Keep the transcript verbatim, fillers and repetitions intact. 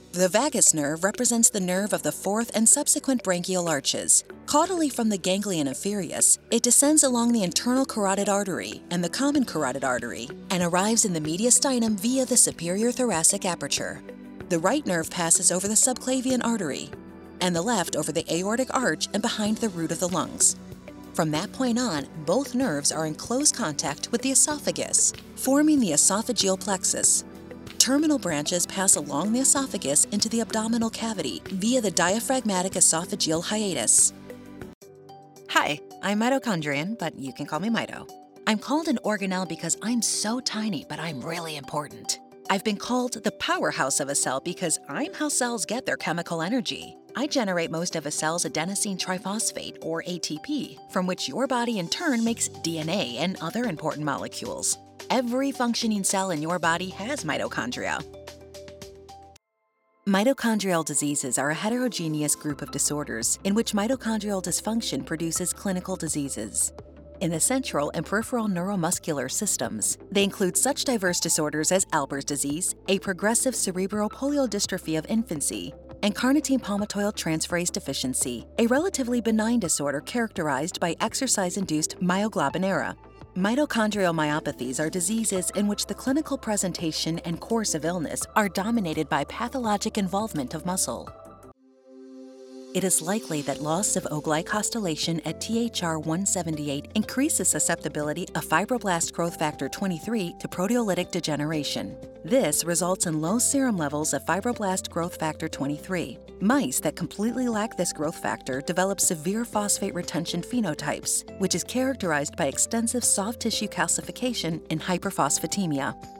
The vagus nerve represents the nerve of the fourth and subsequent branchial arches. Caudally from the ganglion inferius, it descends along the internal carotid artery and the common carotid artery and arrives in the mediastinum via the superior thoracic aperture. The right nerve passes over the subclavian artery, and the left over the aortic arch and behind the root of the lungs. From that point on, both nerves are in close contact with the esophagus, forming the esophageal plexus. Terminal branches pass along the esophagus into the abdominal cavity via the diaphragmatic esophageal hiatus. Hi, I'm mitochondrion, but you can call me Mito. I'm called an organelle because I'm so tiny, but I'm really important. I've been called the powerhouse of a cell because I'm how cells get their chemical energy. I generate most of a cell's adenosine triphosphate, or A T P, from which your body in turn makes D N A and other important molecules. Every functioning cell in your body has mitochondria. Mitochondrial diseases are a heterogeneous group of disorders in which mitochondrial dysfunction produces clinical diseases. In the central and peripheral neuromuscular systems, they include such diverse disorders as Alpers disease, a progressive cerebral poliodystrophy of infancy, and carnitine palmitoyl transferase deficiency, a relatively benign disorder characterized by exercise-induced myoglobinura. Mitochondrial myopathies are diseases in which the clinical presentation and course of illness are dominated by pathologic involvement of muscle. It is likely that loss of oglycosylation at T H R one seventy-eight increases susceptibility of fibroblast growth factor twenty-three to proteolytic degeneration. This results in low serum levels of fibroblast growth factor twenty-three. Mice that completely lack this growth factor develop severe phosphate retention phenotypes, which is characterized by extensive soft tissue calcification and hyperphosphatemia.